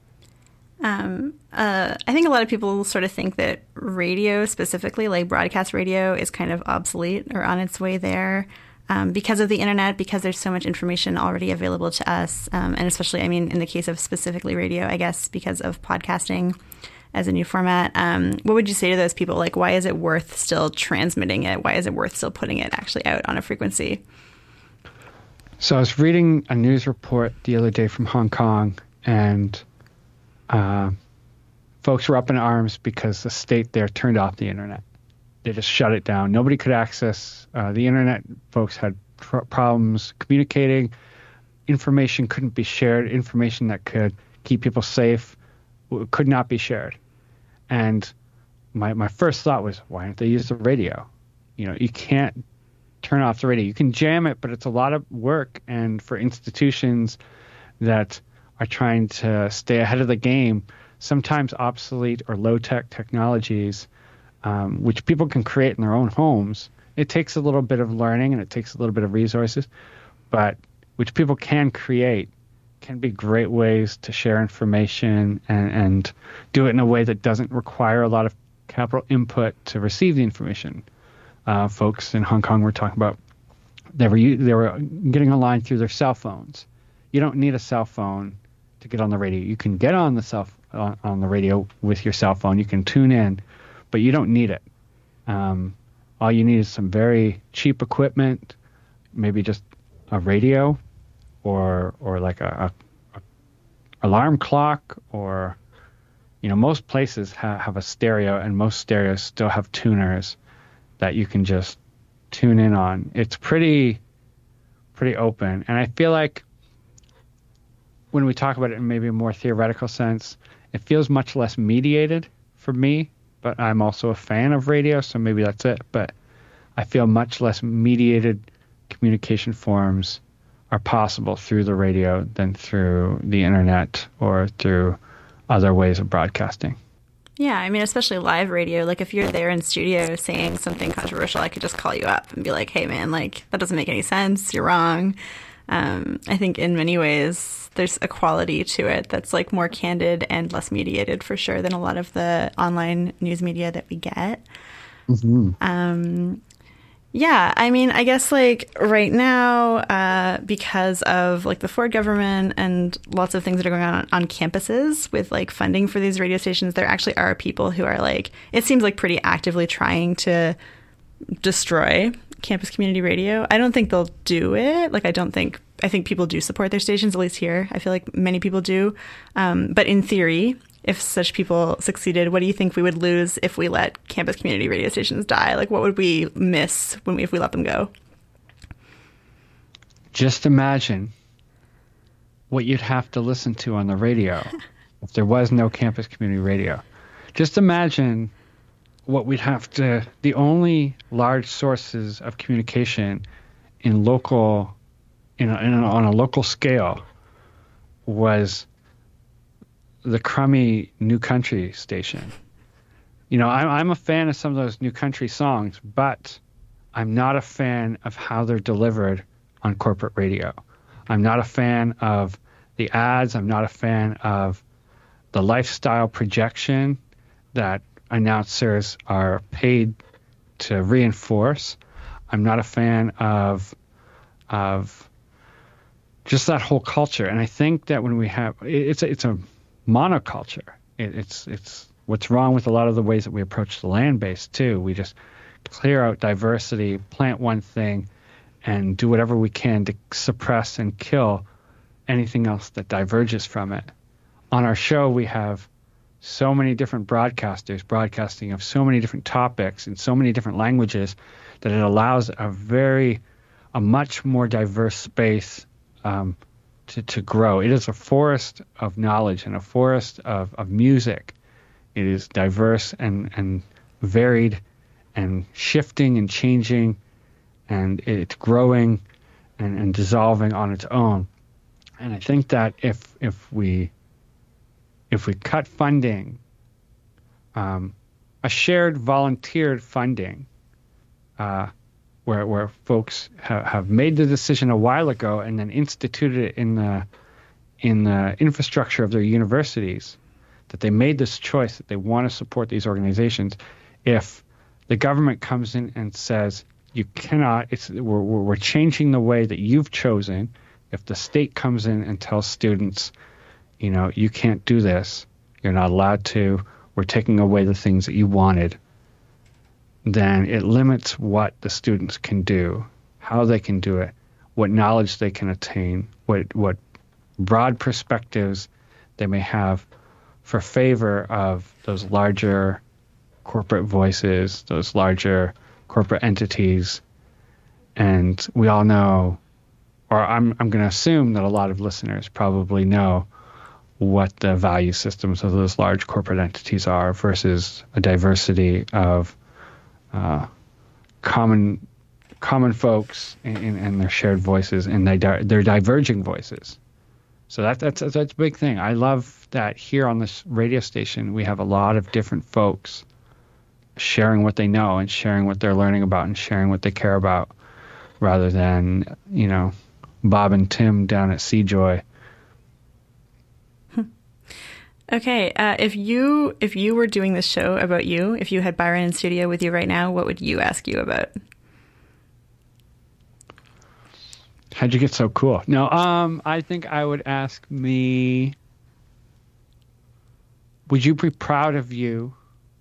Um, uh, I think a lot of people sort of think that radio specifically, like broadcast radio, is kind of obsolete or on its way there um, because of the internet, because there's so much information already available to us. Um, and especially, I mean, in the case of specifically radio, I guess, because of podcasting as a new format. Um, what would you say to those people? Like, why is it worth still transmitting it? Why is it worth still putting it actually out on a frequency? So I was reading a news report the other day from Hong Kong, and Uh, folks were up in arms because the state there turned off the internet. They just shut it down. Nobody could access uh, the internet. Folks had pr- problems communicating. Information couldn't be shared. Information that could keep people safe w- could not be shared. And my my first thought was, why don't they use the radio? You know, you can't turn off the radio. You can jam it, but it's a lot of work. And for institutions that are trying to stay ahead of the game, sometimes obsolete or low-tech technologies, um, which people can create in their own homes, it takes a little bit of learning and it takes a little bit of resources, but which people can create, can be great ways to share information and, and do it in a way that doesn't require a lot of capital input to receive the information. Uh, folks in Hong Kong were talking about they were they were getting online through their cell phones. You don't need a cell phone to get on the radio. You can get on the cell on, on the radio with your cell phone. You can tune in, but you don't need it. Um, all you need is some very cheap equipment, maybe just a radio, or or like a, a, a alarm clock, or you know, most places ha- have a stereo, and most stereos still have tuners that you can just tune in on. It's pretty pretty open, and I feel like when we talk about it in maybe a more theoretical sense, it feels much less mediated for me, but I'm also a fan of radio, so maybe that's it. But I feel much less mediated communication forms are possible through the radio than through the internet or through other ways of broadcasting. Yeah, I mean, especially live radio. Like, if you're there in studio saying something controversial, I could just call you up and be like, hey, man, like, that doesn't make any sense. You're wrong. Um, I think in many ways there's a quality to it that's like more candid and less mediated for sure than a lot of the online news media that we get. Mm-hmm. Um, yeah, I mean, I guess like right now, uh, because of like the Ford government and lots of things that are going on on campuses with like funding for these radio stations, there actually are people who are like, it seems like pretty actively trying to destroy campus community radio. I don't think they'll do it. Like, I don't think, I think people do support their stations, at least here. I feel like many people do. Um, but in theory, if such people succeeded, what do you think we would lose if we let campus community radio stations die? Like, what would we miss when we, if we let them go? Just imagine what you'd have to listen to on the radio if there was no campus community radio. Just imagine what we'd have to, the only large sources of communication in local, in, a, in a, on a local scale was the crummy New Country station. You know, I'm, I'm a fan of some of those New Country songs, but I'm not a fan of how they're delivered on corporate radio. I'm not a fan of the ads. I'm not a fan of the lifestyle projection that announcers are paid to reinforce. I'm not a fan of of just that whole culture. And I think that when we have, it's a, it's a monoculture. It, it's it's what's wrong with a lot of the ways that we approach the land base too. We just clear out diversity, plant one thing, and do whatever we can to suppress and kill anything else that diverges from it. On our show, we have so many different broadcasters broadcasting of so many different topics in so many different languages that it allows a very, a much more diverse space um, to, to grow. It is a forest of knowledge and a forest of, of music. It is diverse and, and varied and shifting and changing, and it's growing and, and dissolving on its own. And I think that if if we if we cut funding, um, a shared volunteered funding, uh, where where folks ha- have made the decision a while ago and then instituted it in the in the infrastructure of their universities, that they made this choice that they want to support these organizations. If the government comes in and says you cannot, it's we're we're changing the way that you've chosen. If the state comes in and tells students, you know, you can't do this, you're not allowed to, we're taking away the things that you wanted, then it limits what the students can do, how they can do it, what knowledge they can attain, what what broad perspectives they may have for favor of those larger corporate voices, those larger corporate entities. And we all know, or I'm I'm going to assume that a lot of listeners probably know what the value systems of those large corporate entities are versus a diversity of uh, common common folks and, and their shared voices and they di- their diverging voices. So that, that's that's a big thing. I love that here on this radio station we have a lot of different folks sharing what they know and sharing what they're learning about and sharing what they care about, rather than, you know, Bob and Tim down at Seajoy. Okay, uh, if you if you were doing this show about you, if you had Byron in studio with you right now, what would you ask you about? How'd you get so cool? No, um, I think I would ask me, would you be proud of you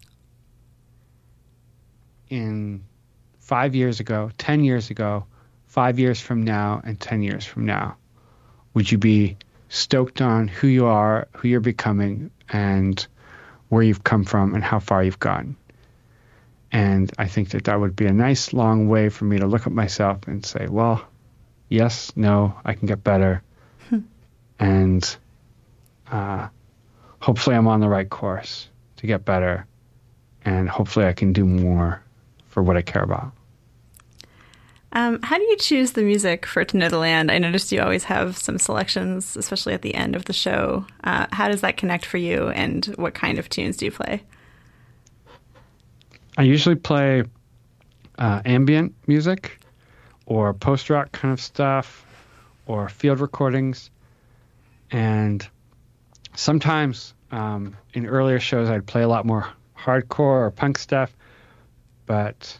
in five years ago, ten years ago, five years from now, and ten years from now? Would you be stoked on who you are, who you're becoming, and where you've come from and how far you've gotten? And I think that that would be a nice long way for me to look at myself and say, well, yes, no, I can get better. And uh, hopefully I'm on the right course to get better. And hopefully I can do more for what I care about. Um, how do you choose the music for To Know the Land? I noticed you always have some selections, especially at the end of the show. Uh, how does that connect for you, and what kind of tunes do you play? I usually play uh, ambient music or post-rock kind of stuff or field recordings. And sometimes um, in earlier shows I'd play a lot more hardcore or punk stuff, but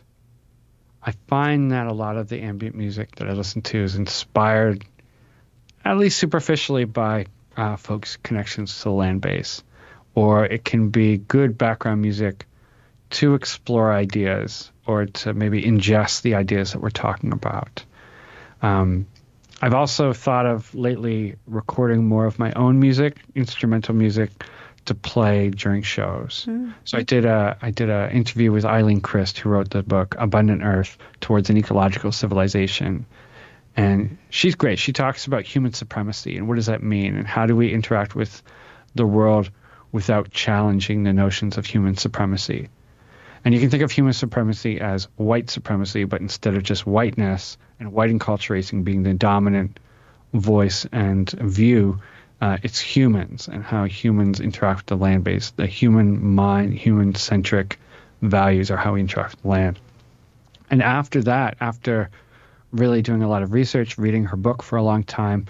I find that a lot of the ambient music that I listen to is inspired, at least superficially, by uh, folks' connections to the land base. Or it can be good background music to explore ideas or to maybe ingest the ideas that we're talking about. Um, I've also thought of lately recording more of my own music, instrumental music, to play during shows. Mm-hmm. So I did a I did an interview with Eileen Christ, who wrote the book Abundant Earth: Towards an Ecological Civilization. And she's great. She talks about human supremacy and what does that mean and how do we interact with the world without challenging the notions of human supremacy. And you can think of human supremacy as white supremacy, but instead of just whiteness and white enculturation being the dominant voice and view, Uh, it's humans and how humans interact with the land base. The human mind, human-centric values are how we interact with the land. And after that, after really doing a lot of research, reading her book for a long time,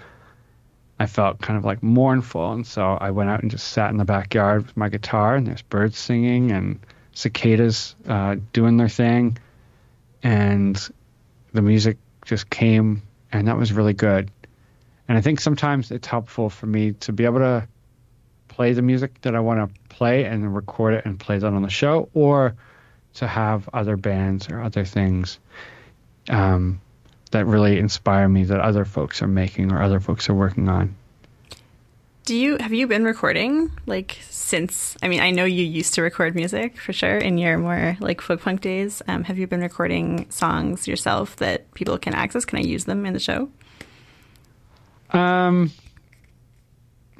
I felt kind of like mournful. And so I went out and just sat in the backyard with my guitar, and there's birds singing and cicadas uh, doing their thing. And the music just came, and that was really good. And I think sometimes it's helpful for me to be able to play the music that I want to play and then record it and play that on the show, or to have other bands or other things um, that really inspire me that other folks are making or other folks are working on. Do you have you been recording like since? I mean, I know you used to record music for sure in your more like folk punk days. Um, have you been recording songs yourself that people can access? Can I use them in the show? Um,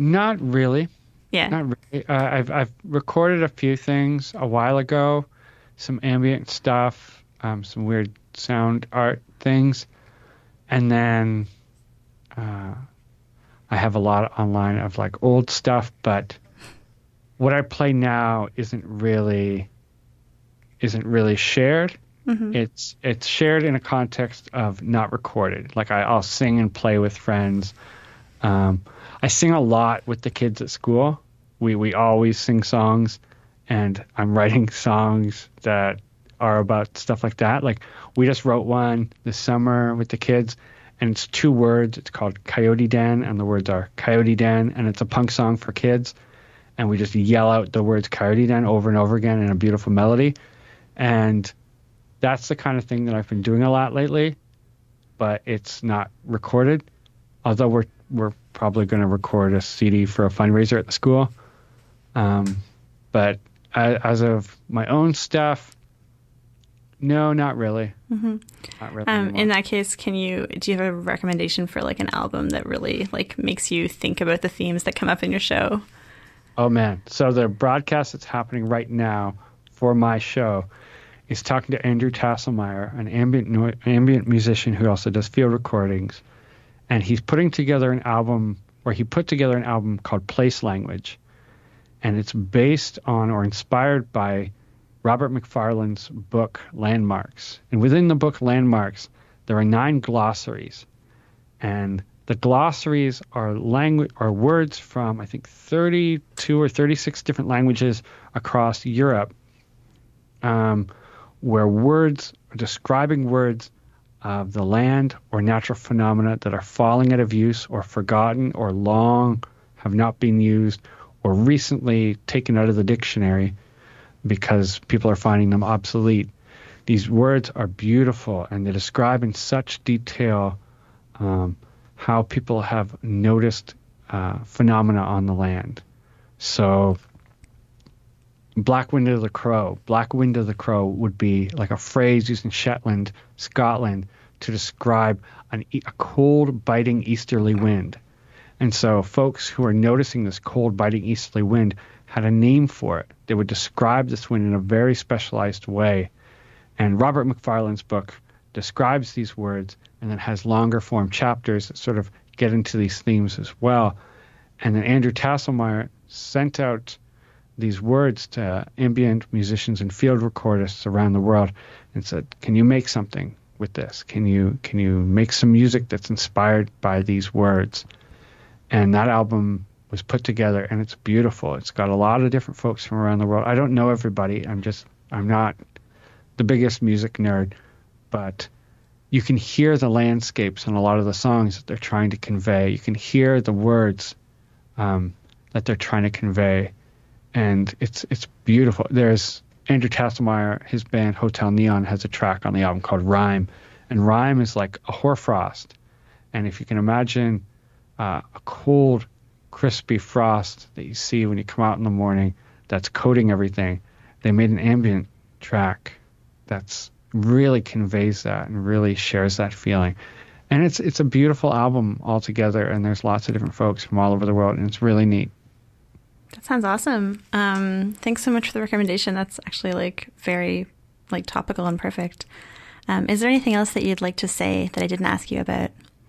Not really. Yeah. Not really. Uh, I've I've recorded a few things a while ago, some ambient stuff, um, some weird sound art things, and then uh, I have a lot online of like old stuff. But what I play now isn't really isn't really shared. Mm-hmm. It's it's shared in a context of not recorded. Like I, I'll sing and play with friends. Um, I sing a lot with the kids at school. We we always sing songs, and I'm writing songs that are about stuff like that. Like we just wrote one this summer with the kids, and it's two words. It's called Coyote Den, and the words are Coyote Den, and it's a punk song for kids. And we just yell out the words Coyote Den over and over again in a beautiful melody. And that's the kind of thing that I've been doing a lot lately, but it's not recorded. Although we're we're probably going to record a C D for a fundraiser at the school. Um, but as of my own stuff, no, not really. Mm-hmm. Not really. Um, in that case, can you do you have a recommendation for like an album that really like makes you think about the themes that come up in your show? Oh man! So the broadcast that's happening right now for my show is talking to Andrew Tasselmeyer, an ambient no- ambient musician who also does field recordings, and he's putting together an album, or he put together an album called Place Language, and it's based on or inspired by Robert Macfarlane's book Landmarks. And within the book Landmarks, there are nine glossaries, and the glossaries are language are words from I think thirty-two or thirty-six different languages across Europe, um, where words are describing words of the land or natural phenomena that are falling out of use or forgotten or long have not been used or recently taken out of the dictionary because people are finding them obsolete. These words are beautiful, and they describe in such detail um, how people have noticed uh, phenomena on the land. So Black Wind of the Crow. Black Wind of the Crow would be like a phrase used in Shetland, Scotland, to describe an, a cold, biting easterly wind. And so folks who are noticing this cold, biting easterly wind had a name for it. They would describe this wind in a very specialized way. And Robert Macfarlane's book describes these words and then has longer form chapters that sort of get into these themes as well. And then Andrew Tasselmeyer sent out these words to ambient musicians and field recordists around the world and said, can you make something with this? Can you can you make some music that's inspired by these words? And that album was put together, and it's beautiful. It's got a lot of different folks from around the world. I don't know everybody. I'm just I'm not the biggest music nerd, but you can hear the landscapes in a lot of the songs that they're trying to convey. You can hear the words um, that they're trying to convey, and it's it's beautiful. There's Andrew Tasselmeyer, his band Hotel Neon has a track on the album called Rime, and Rime is like a hoarfrost. And if you can imagine uh, a cold, crispy frost that you see when you come out in the morning that's coating everything, they made an ambient track that's really conveys that and really shares that feeling. And it's it's a beautiful album altogether, and there's lots of different folks from all over the world, and it's really neat. That sounds awesome. Um, thanks so much for the recommendation. That's actually like very like topical and perfect. Um, is there anything else that you'd like to say that I didn't ask you about?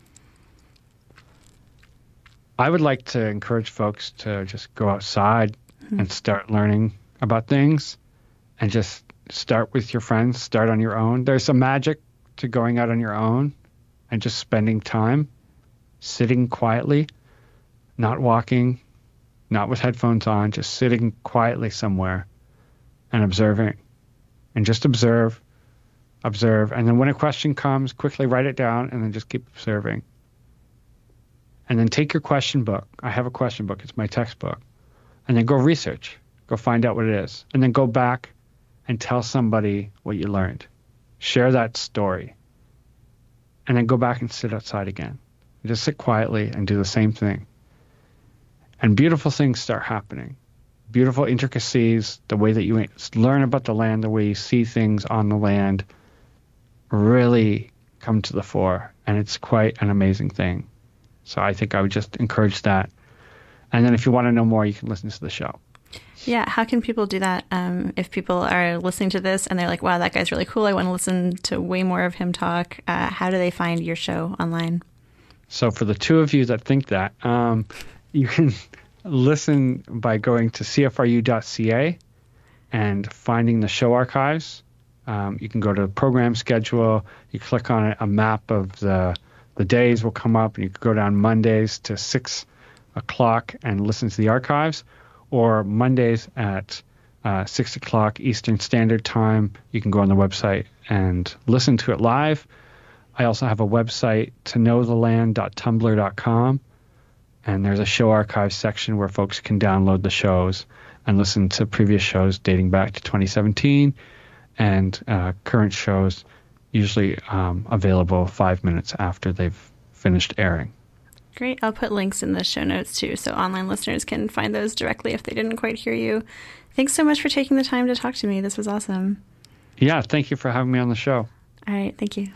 I would like to encourage folks to just go outside mm-hmm. and start learning about things, and just start with your friends, start on your own. There's a magic to going out on your own and just spending time, sitting quietly, not walking, not with headphones on, just sitting quietly somewhere and observing. And just observe, observe. And then when a question comes, quickly write it down and then just keep observing. And then take your question book. I have a question book. It's my textbook. And then go research. Go find out what it is. And then go back and tell somebody what you learned. Share that story. And then go back and sit outside again. Just sit quietly and do the same thing. And beautiful things start happening. Beautiful intricacies, the way that you learn about the land, the way you see things on the land, really come to the fore. And it's quite an amazing thing. So I think I would just encourage that. And then if you want to know more, you can listen to the show. Yeah, how can people do that? Um, if people are listening to this and they're like, wow, that guy's really cool, I want to listen to way more of him talk, uh, how do they find your show online? So for the two of you that think that, um, you can listen by going to C F R U dot C A and finding the show archives. Um, you can go to the program schedule. You click on it, a map of the the days will come up, and you can go down Mondays to six o'clock and listen to the archives, or Mondays at uh, six o'clock Eastern Standard Time. You can go on the website and listen to it live. I also have a website, to know the land dot tumblr dot com, and there's a show archives section where folks can download the shows and listen to previous shows dating back to twenty seventeen, and uh, current shows usually um, available five minutes after they've finished airing. Great. I'll put links in the show notes too, so online listeners can find those directly if they didn't quite hear you. Thanks so much for taking the time to talk to me. This was awesome. Yeah, thank you for having me on the show. All right, thank you.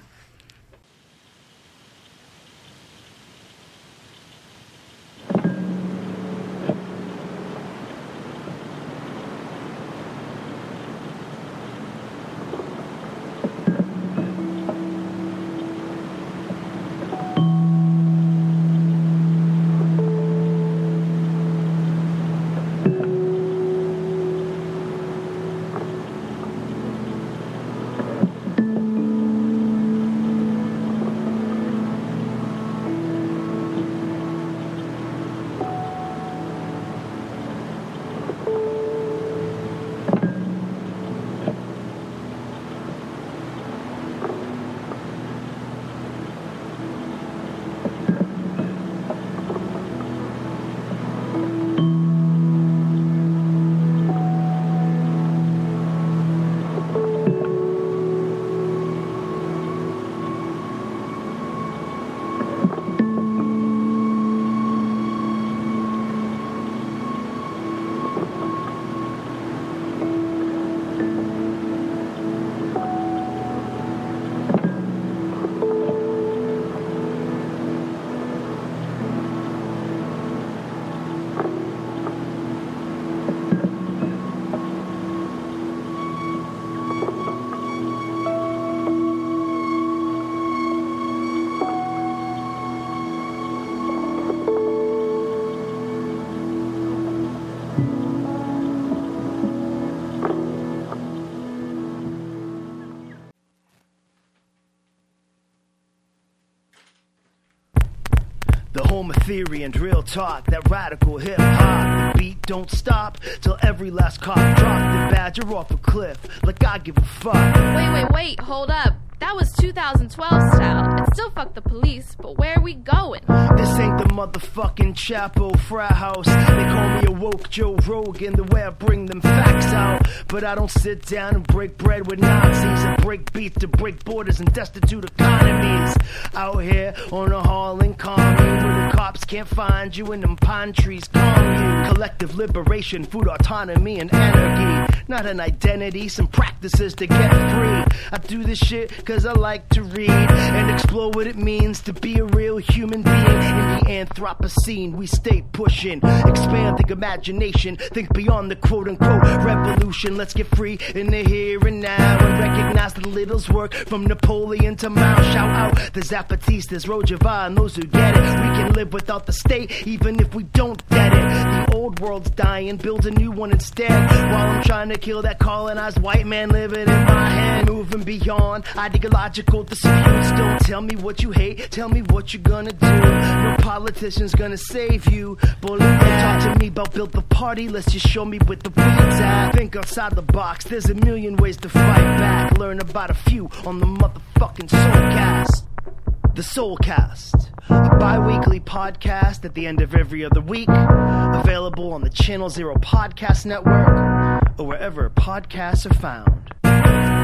home of theory and real talk, that radical hip hop. The beat don't stop till every last cop dropped the badger off a cliff. Like I give a fuck. Wait, wait, wait, hold up. That was two thousand twelve style. It's still fuck the police, but where are we going? This ain't the motherfucking Chapo frat house. They call me a woke Joe Rogan, the way I bring them facts out. But I don't sit down and break bread with Nazis and break beats to break borders and destitute economies. Out here on a Harlan commune where the cops can't find you and them pine trees calm you. Collective liberation, food autonomy and anarchy. Not an identity, some practices to get free. I do this shit cause I like to read and explore what it means to be a real human being. In the Anthropocene, we stay pushing, expanding imagination, think beyond the quote-unquote revolution. Let's get free in the here and now and recognize the little's work from Napoleon to Mao. Shout out the Zapatistas, Rojava, and those who get it. We can live without the state even if we don't get it. The old world's dying, build a new one instead. While I'm trying to kill that colonized white man living in my head. Moving beyond ideological disputes. Don't tell me what you hate, tell me what you're gonna do. No politician's gonna save you. Bully that. Talk to me about build the party, let's just show me what the weeds at. Think outside the box, there's a million ways to fight back. Learn about a few on the motherfucking Soulcast. The Soulcast, a bi-weekly podcast at the end of every other week. Available on the Channel Zero Podcast Network or wherever podcasts are found.